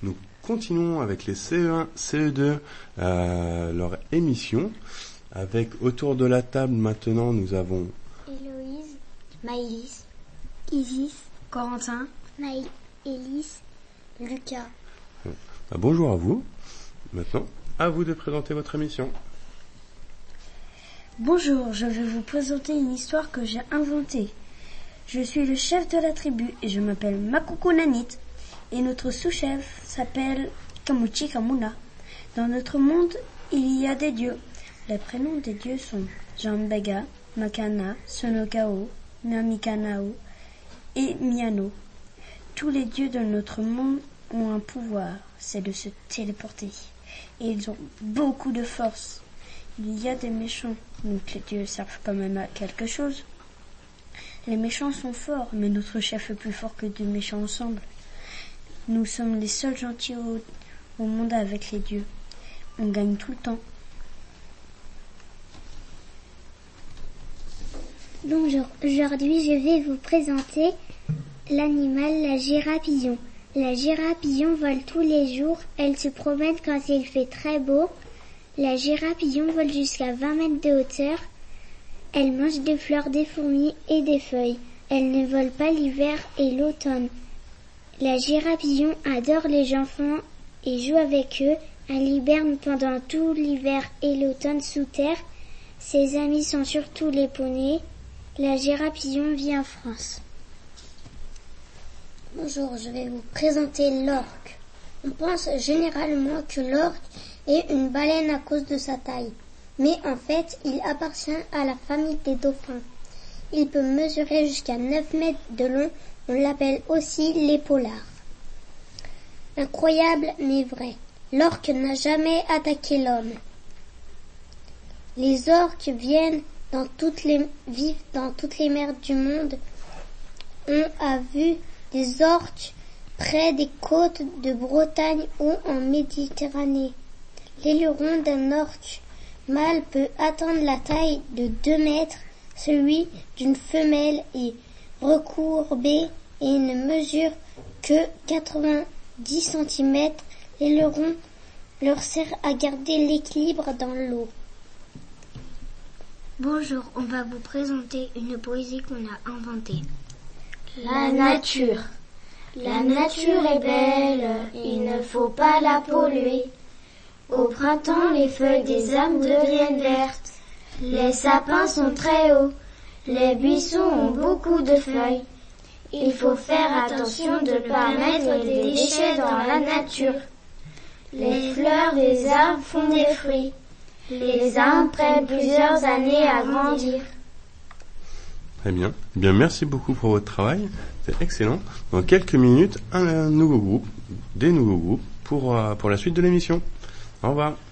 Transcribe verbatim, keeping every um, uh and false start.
Nous continuons avec les C E un, C E deux, euh, leur émission. Avec autour de la table maintenant, nous avons Héloïse, Maëlys, Isis, Corentin, Maëlys, Lucas. Bah, bonjour à vous. Maintenant, à vous de présenter votre émission. Bonjour, je vais vous présenter une histoire que j'ai inventée. Je suis le chef de la tribu et je m'appelle Makoko Nanit. Et notre sous-chef s'appelle Kamuchi Kamuna. Dans notre monde, il y a des dieux. Les prénoms des dieux sont Jambega, Makana, Sonokao, Namikanao et Miano. Tous les dieux de notre monde ont un pouvoir, c'est de se téléporter. Et ils ont beaucoup de force. Il y a des méchants, donc les dieux servent quand même à quelque chose. Les méchants sont forts, mais notre chef est plus fort que deux méchants ensemble. Nous sommes les seuls gentils au, au monde avec les dieux. On gagne tout le temps. Bonjour, aujourd'hui je vais vous présenter l'animal la girapillon. La girapillon vole tous les jours, elle se promène quand il fait très beau. La girapillon vole jusqu'à vingt mètres de hauteur. Elle mange des fleurs, des fourmis et des feuilles. Elle ne vole pas l'hiver et l'automne. La girapillon adore les enfants et joue avec eux. Elle hiberne pendant tout l'hiver et l'automne sous terre. Ses amis sont surtout les poneys. La girapillon vit en France. Bonjour, je vais vous présenter l'orque. On pense généralement que l'orque est une baleine à cause de sa taille. Mais en fait, il appartient à la famille des dauphins. Il peut mesurer jusqu'à neuf mètres de long. On l'appelle aussi l'épaulard. Incroyable mais vrai. L'orque n'a jamais attaqué l'homme. Les orques viennent dans toutes les, vivent dans toutes les mers du monde. On a vu des orques près des côtes de Bretagne ou en Méditerranée. L'aileron d'un orque mâle peut atteindre la taille de deux mètres. Celui d'une femelle est recourbé et ne mesure que quatre-vingt-dix centimètres. L'aileron leur sert à garder l'équilibre dans l'eau. Bonjour, on va vous présenter une poésie qu'on a inventée. La nature. La nature est belle, il ne faut pas la polluer. Au printemps, les feuilles des arbres deviennent vertes. Les sapins sont très hauts, les buissons ont beaucoup de feuilles. Il faut faire attention de ne pas mettre des déchets dans la nature. Les fleurs des arbres font des fruits. Les arbres prennent plusieurs années à grandir. Très bien. Eh bien, merci beaucoup pour votre travail. C'est excellent. Dans quelques minutes, un, un nouveau groupe, des nouveaux groupes pour, euh, pour la suite de l'émission. Au revoir.